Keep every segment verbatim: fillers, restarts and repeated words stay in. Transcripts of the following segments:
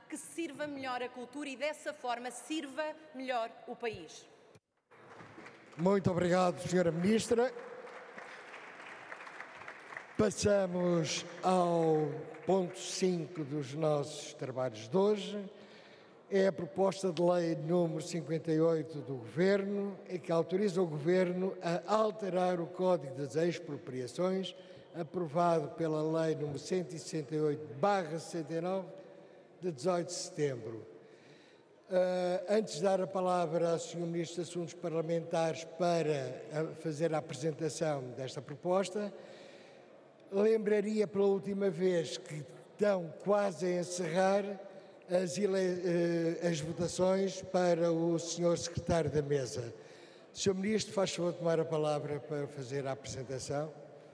que sirva melhor a cultura e, dessa forma, sirva melhor o país. Muito obrigado, senhora Ministra. Passamos ao ponto cinco dos nossos trabalhos de hoje. É a proposta de lei número cinquenta e oito do Governo, em que autoriza o Governo a alterar o Código das Expropriações, aprovado pela lei número cento e sessenta e oito barra sessenta e nove, de dezoito de setembro. Uh, antes de dar a palavra ao senhor Ministro de Assuntos Parlamentares para fazer a apresentação desta proposta, lembraria pela última vez que estão quase a encerrar as, as votações para o senhor Secretário da Mesa. senhor Ministro, faz favor de tomar a palavra para fazer a apresentação.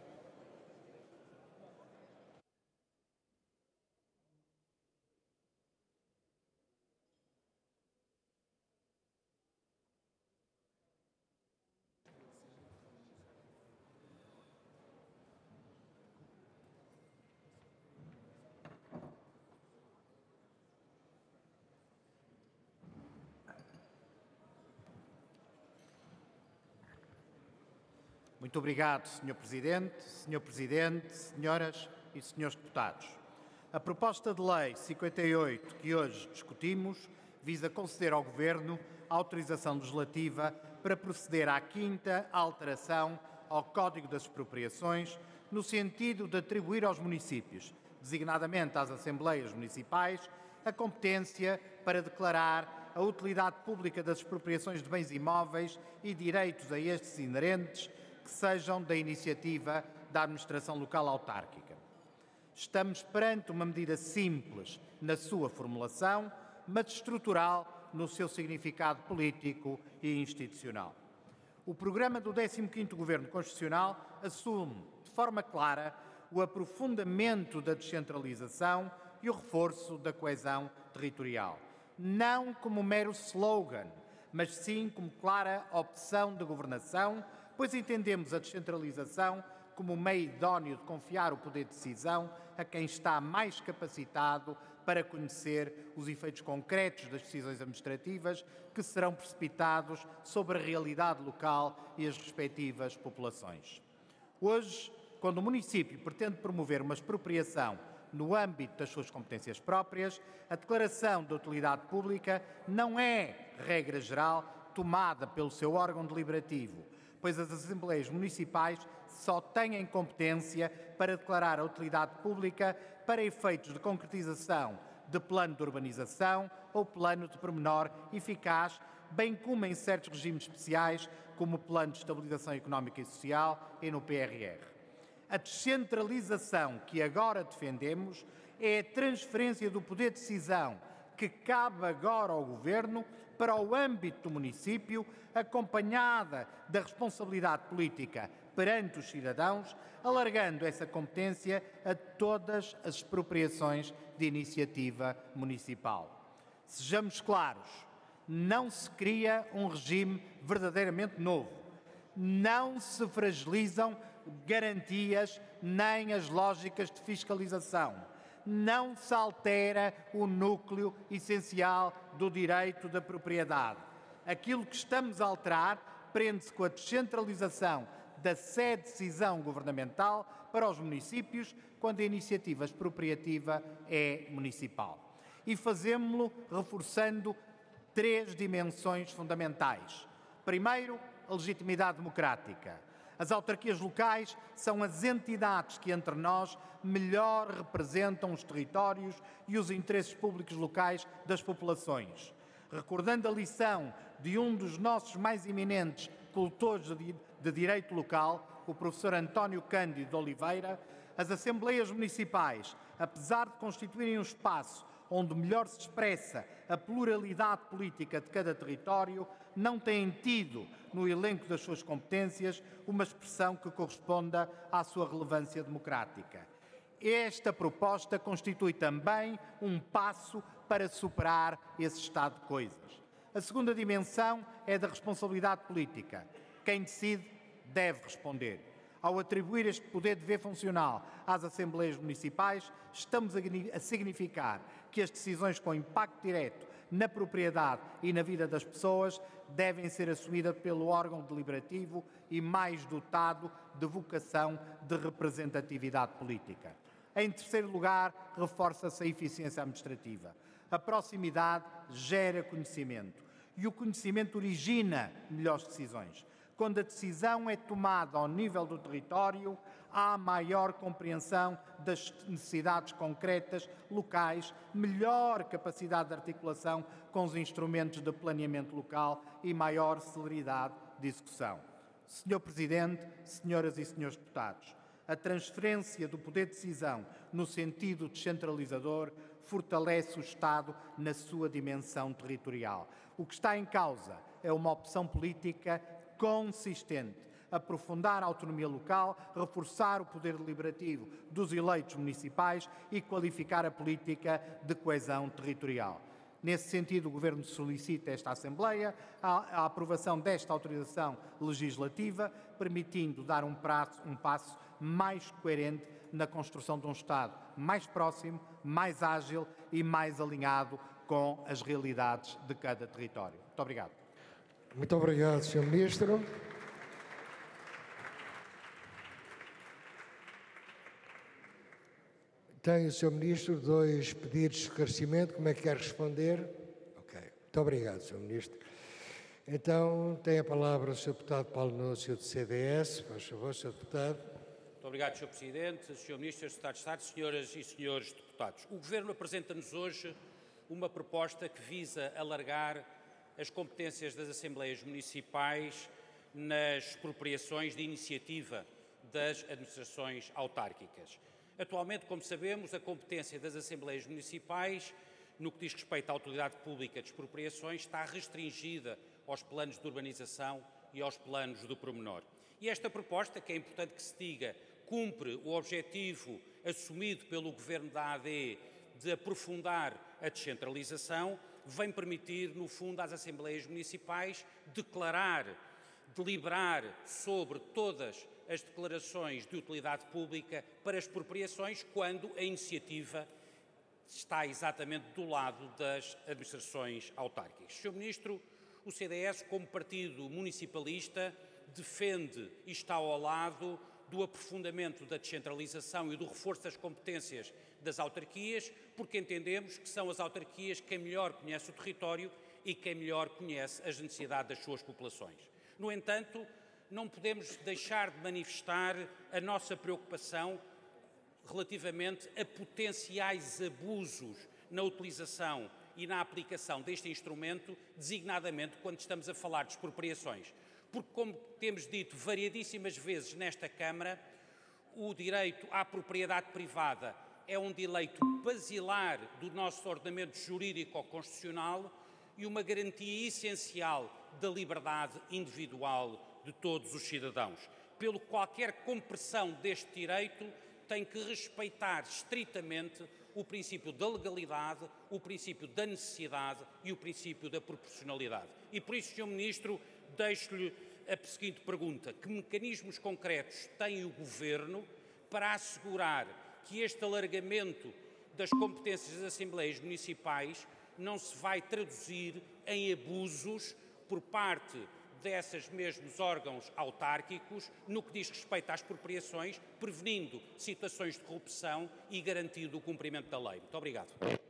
Muito obrigado, senhor Presidente, senhor Presidente, senhoras e senhores deputados. A proposta de lei cinquenta e oito que hoje discutimos visa conceder ao Governo a autorização legislativa para proceder à quinta alteração ao Código das Expropriações, no sentido de atribuir aos municípios, designadamente às Assembleias Municipais, a competência para declarar a utilidade pública das expropriações de bens imóveis e direitos a estes inerentes que sejam da iniciativa da Administração Local Autárquica. Estamos perante uma medida simples na sua formulação, mas estrutural no seu significado político e institucional. O programa do décimo quinto Governo Constitucional assume, de forma clara, o aprofundamento da descentralização e o reforço da coesão territorial, não como mero slogan, mas sim como clara opção de governação, pois entendemos a descentralização como um meio idóneo de confiar o poder de decisão a quem está mais capacitado para conhecer os efeitos concretos das decisões administrativas que serão precipitados sobre a realidade local e as respectivas populações. Hoje, quando o município pretende promover uma expropriação no âmbito das suas competências próprias, a declaração de utilidade pública não é, regra geral, tomada pelo seu órgão deliberativo, pois as Assembleias Municipais só têm competência para declarar a utilidade pública para efeitos de concretização de plano de urbanização ou plano de pormenor eficaz, bem como em certos regimes especiais, como o Plano de Estabilização Económica e Social e no P R R. A descentralização que agora defendemos é a transferência do poder de decisão que cabe agora ao Governo para o âmbito do município, acompanhada da responsabilidade política perante os cidadãos, alargando essa competência a todas as expropriações de iniciativa municipal. Sejamos claros, não se cria um regime verdadeiramente novo, não se fragilizam garantias nem as lógicas de fiscalização, não se altera o núcleo essencial do direito da propriedade. Aquilo que estamos a alterar prende-se com a descentralização da sede de decisão governamental para os municípios, quando a iniciativa expropriativa é municipal. E fazemo-lo reforçando três dimensões fundamentais. Primeiro, a legitimidade democrática. As autarquias locais são as entidades que, entre nós, melhor representam os territórios e os interesses públicos locais das populações. Recordando a lição de um dos nossos mais eminentes cultores de direito local, o professor António Cândido de Oliveira, as Assembleias Municipais, apesar de constituírem um espaço onde melhor se expressa a pluralidade política de cada território, não têm tido, no elenco das suas competências, uma expressão que corresponda à sua relevância democrática. Esta proposta constitui também um passo para superar esse estado de coisas. A segunda dimensão é da responsabilidade política. Quem decide deve responder. Ao atribuir este poder de dever funcional às Assembleias Municipais, estamos a significar que as decisões com impacto direto na propriedade e na vida das pessoas devem ser assumidas pelo órgão deliberativo e mais dotado de vocação de representatividade política. Em terceiro lugar, reforça-se a eficiência administrativa. A proximidade gera conhecimento e o conhecimento origina melhores decisões. Quando a decisão é tomada ao nível do território, há maior compreensão das necessidades concretas, locais, melhor capacidade de articulação com os instrumentos de planeamento local e maior celeridade de execução. senhor Presidente, senhoras e senhores deputados, a transferência do poder de decisão no sentido descentralizador fortalece o Estado na sua dimensão territorial. O que está em causa é uma opção política consistente, aprofundar a autonomia local, reforçar o poder deliberativo dos eleitos municipais e qualificar a política de coesão territorial. Nesse sentido, o Governo solicita a esta Assembleia a, a aprovação desta autorização legislativa, permitindo dar um, prazo, um passo mais coerente na construção de um Estado mais próximo, mais ágil e mais alinhado com as realidades de cada território. Muito obrigado. Muito obrigado, senhor Ministro. Tem o senhor Ministro dois pedidos de esclarecimento. Como é que quer responder? Ok. Muito obrigado, senhor Ministro. Então, tem a palavra o senhor Deputado Paulo Núncio, do C D S. Faz favor, senhor Deputado. Muito obrigado, senhor Presidente, senhor Ministro, senhor Secretário de Estado, senhoras e senhores deputados. O Governo apresenta-nos hoje uma proposta que visa alargar as competências das Assembleias Municipais nas expropriações de iniciativa das administrações autárquicas. Atualmente, como sabemos, a competência das Assembleias Municipais, no que diz respeito à Autoridade Pública de Expropriações, está restringida aos planos de urbanização e aos planos do pormenor. E esta proposta, que é importante que se diga, cumpre o objetivo assumido pelo Governo da A D de aprofundar a descentralização, vem permitir, no fundo, às Assembleias Municipais declarar, deliberar sobre todas as declarações de utilidade pública para expropriações quando a iniciativa está exatamente do lado das administrações autárquicas. senhor Ministro, o C D S, como partido municipalista, defende e está ao lado do aprofundamento da descentralização e do reforço das competências das autarquias, porque entendemos que são as autarquias quem melhor conhece o território e quem melhor conhece as necessidades das suas populações. No entanto, não podemos deixar de manifestar a nossa preocupação relativamente a potenciais abusos na utilização e na aplicação deste instrumento, designadamente quando estamos a falar de expropriações. Porque, como temos dito variadíssimas vezes nesta Câmara, o direito à propriedade privada é um direito basilar do nosso ordenamento jurídico-constitucional e uma garantia essencial da liberdade individual de todos os cidadãos. Pelo que qualquer compressão deste direito tem que respeitar estritamente o princípio da legalidade, o princípio da necessidade e o princípio da proporcionalidade. E por isso, senhor Ministro, deixo-lhe a seguinte pergunta: que mecanismos concretos tem o Governo para assegurar que este alargamento das competências das Assembleias Municipais não se vai traduzir em abusos por parte desses mesmos órgãos autárquicos no que diz respeito às expropriações, prevenindo situações de corrupção e garantindo o cumprimento da lei? Muito obrigado.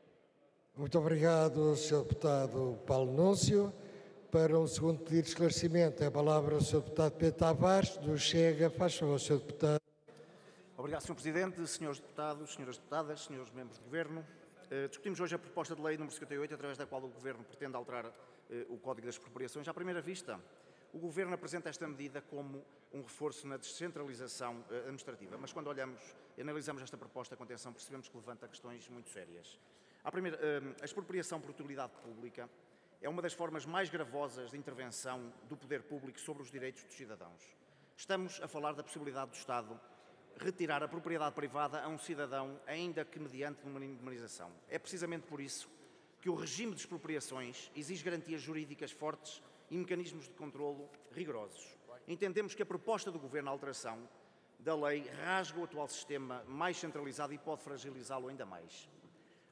Muito obrigado, senhor Deputado Paulo Núncio. Para um segundo pedido de esclarecimento, a palavra ao senhor Deputado Pedro Tavares, do Chega. Faz favor, senhor Deputado. Obrigado, senhor Presidente, senhores Deputados, senhoras Deputadas, senhores Membros do Governo. Uh, discutimos hoje a proposta de lei número cinquenta e oito, através da qual o Governo pretende alterar uh, o Código das Expropriações. À primeira vista, o Governo apresenta esta medida como um reforço na descentralização uh, administrativa, mas quando olhamos e analisamos esta proposta com atenção, percebemos que levanta questões muito sérias. À primeira, uh, a expropriação por utilidade pública é uma das formas mais gravosas de intervenção do poder público sobre os direitos dos cidadãos. Estamos a falar da possibilidade do Estado retirar a propriedade privada a um cidadão, ainda que mediante uma indemnização. É precisamente por isso que o regime de expropriações exige garantias jurídicas fortes e mecanismos de controlo rigorosos. Entendemos que a proposta do Governo à alteração da lei rasga o atual sistema mais centralizado e pode fragilizá-lo ainda mais.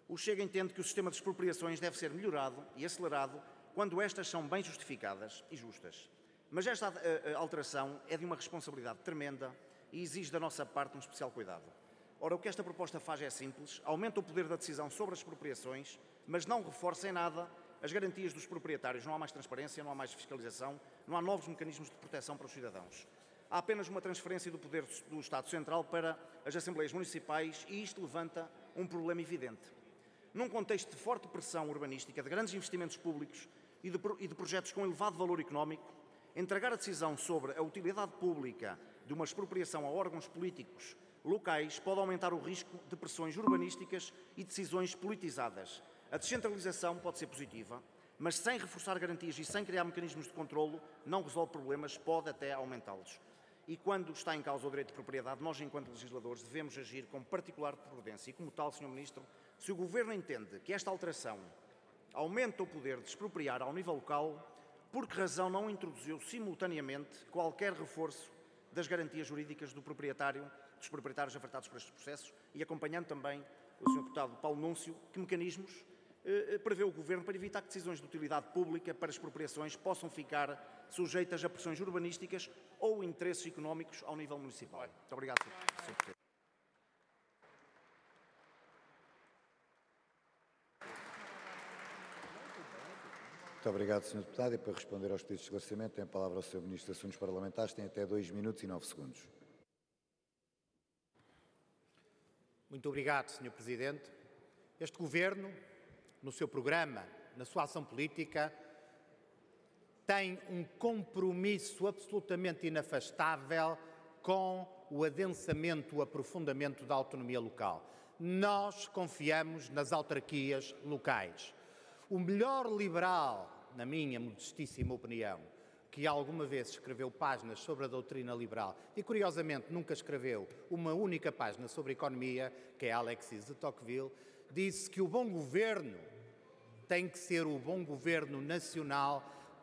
O Chega entende que o sistema de expropriações deve ser melhorado e acelerado quando estas são bem justificadas e justas. Mas esta alteração é de uma responsabilidade tremenda e exige da nossa parte um especial cuidado. Ora, o que esta proposta faz é simples, aumenta o poder da decisão sobre as expropriações, mas não reforça em nada as garantias dos proprietários. Não há mais transparência, não há mais fiscalização, não há novos mecanismos de proteção para os cidadãos. Há apenas uma transferência do poder do Estado Central para as Assembleias Municipais e isto levanta um problema evidente. Num contexto de forte pressão urbanística, de grandes investimentos públicos e de, e de projetos com elevado valor económico, entregar a decisão sobre a utilidade pública de uma expropriação a órgãos políticos locais pode aumentar o risco de pressões urbanísticas e decisões politizadas. A descentralização pode ser positiva, mas sem reforçar garantias e sem criar mecanismos de controlo, não resolve problemas, pode até aumentá-los. E quando está em causa o direito de propriedade, nós, enquanto legisladores, devemos agir com particular prudência. E como tal, senhor Ministro, se o Governo entende que esta alteração aumenta o poder de expropriar ao nível local, por que razão não introduziu simultaneamente qualquer reforço das garantias jurídicas do proprietário, dos proprietários afetados por estes processos e acompanhando também o senhor Deputado Paulo Núncio, que mecanismos eh, prevê o Governo para evitar que decisões de utilidade pública para expropriações possam ficar sujeitas a pressões urbanísticas ou interesses económicos ao nível municipal. Muito obrigado, senhor Presidente. Muito obrigado, senhor Deputado. E para responder aos pedidos de esclarecimento, tem a palavra o senhor Ministro dos Assuntos Parlamentares, tem até dois minutos e nove segundos. Muito obrigado, senhor Presidente. Este Governo, no seu programa, na sua ação política, tem um compromisso absolutamente inafastável com o adensamento, o aprofundamento da autonomia local. Nós confiamos nas autarquias locais. O melhor liberal, na minha modestíssima opinião, que alguma vez escreveu páginas sobre a doutrina liberal e, curiosamente, nunca escreveu uma única página sobre economia, que é Alexis de Tocqueville, disse que o bom governo tem que ser o bom governo nacional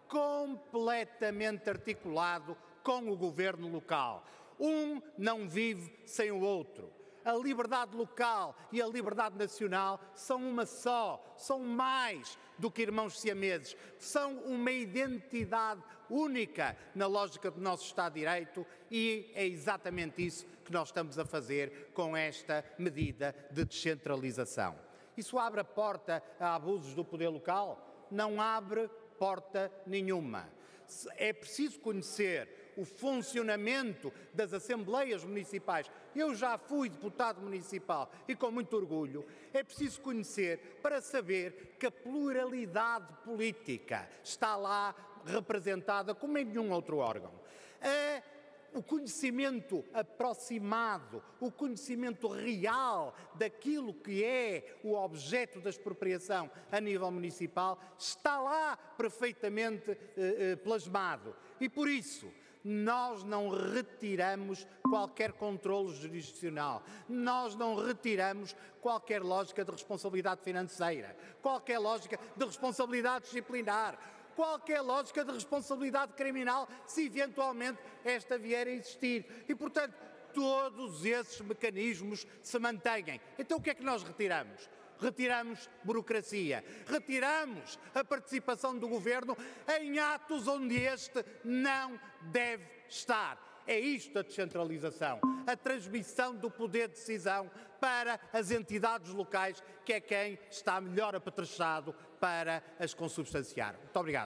completamente articulado com o governo local. Um não vive sem o outro. A liberdade local e a liberdade nacional são uma só, são mais do que irmãos siameses, são uma identidade única na lógica do nosso Estado de Direito e é exatamente isso que nós estamos a fazer com esta medida de descentralização. Isso abre a porta a abusos do poder local? Não abre porta nenhuma. É preciso conhecer o funcionamento das Assembleias Municipais. Eu já fui deputado municipal e com muito orgulho. É preciso conhecer para saber que a pluralidade política está lá representada como em nenhum outro órgão. É o conhecimento aproximado, o conhecimento real daquilo que é o objeto da expropriação a nível municipal está lá perfeitamente eh, eh, plasmado. E por isso, nós não retiramos qualquer controle jurisdicional, nós não retiramos qualquer lógica de responsabilidade financeira, qualquer lógica de responsabilidade disciplinar, qualquer lógica de responsabilidade criminal, se eventualmente esta vier a existir. E, portanto, todos esses mecanismos se mantêm. Então, o que é que nós retiramos? Retiramos burocracia, retiramos a participação do Governo em atos onde este não deve estar. É isto a descentralização, a transmissão do poder de decisão para as entidades locais, que é quem está melhor apetrechado para as consubstanciar. Muito obrigado.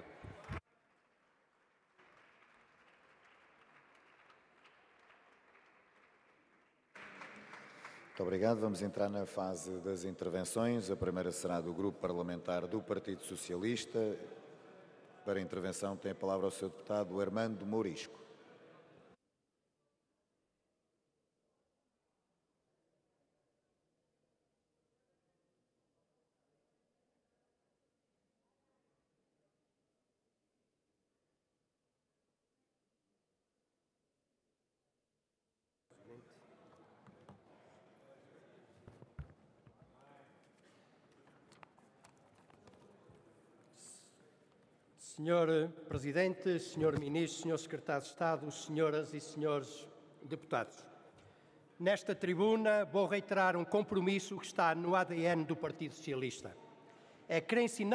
Muito obrigado. Vamos entrar na fase das intervenções. A primeira será do Grupo Parlamentar do Partido Socialista. Para a intervenção tem a palavra o senhor Deputado Armando Mourisco. Senhor Presidente, Senhor Ministro, Senhor Secretário de Estado, Senhoras e Senhores Deputados. nesta tribuna vou reiterar um compromisso que está no A D N do Partido Socialista. É crença